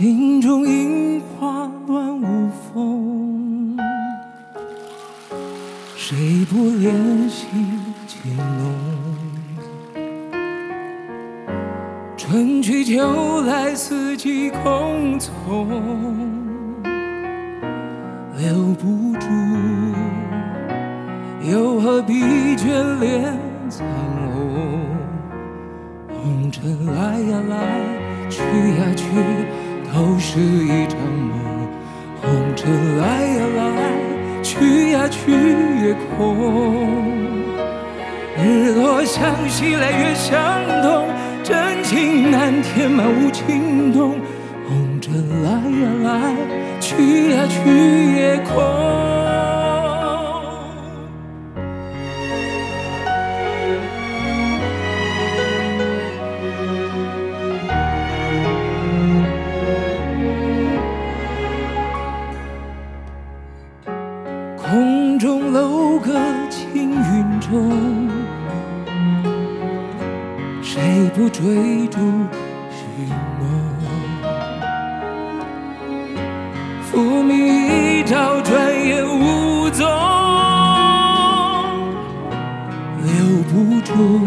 心中樱花乱舞风，谁不怜惜情浓？春去秋来，四季空从，留不住，又何必眷恋苍鸥？红尘来呀来，去呀去，都是一场梦。红尘来呀来，去呀去也空。日落向西来，月相东，真情难填满无情洞。红尘来呀来，去呀去也空。空中楼阁青云中，谁不追逐寻梦？浮名一朝，转眼无踪，留不住，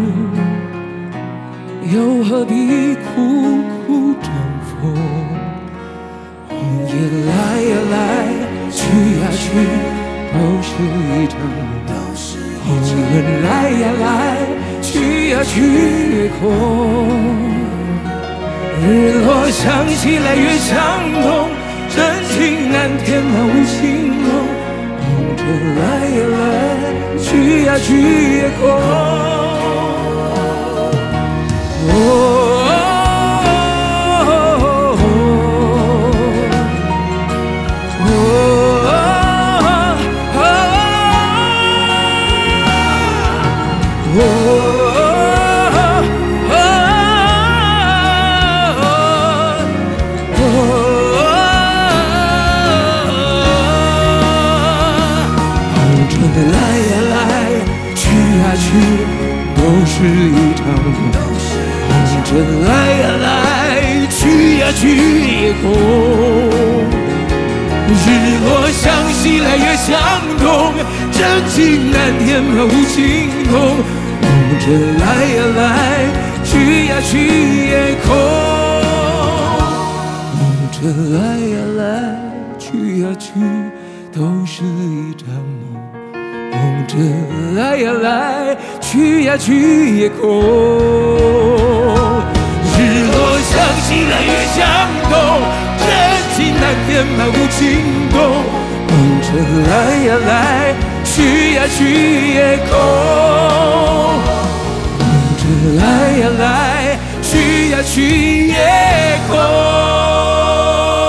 又何必苦苦争锋？红叶来呀来，去呀去，都是一场梦。红人来呀来，去呀去也空。日落向西来，月相东，真情难填满无情梦。红尘来呀来，去呀去也空。来呀来，去呀去，都是一场梦。红尘来呀来，去呀去也空。日落向西来，月相东，真情难填满无情洞。红尘来呀来，去呀去也空。红尘来呀来，去呀去，都是一场梦。红尘来呀来，去呀去也空。日落向西来，月相东，真情难填满无情洞。红尘来呀来，去呀去也空。红尘来呀来，去呀去也空。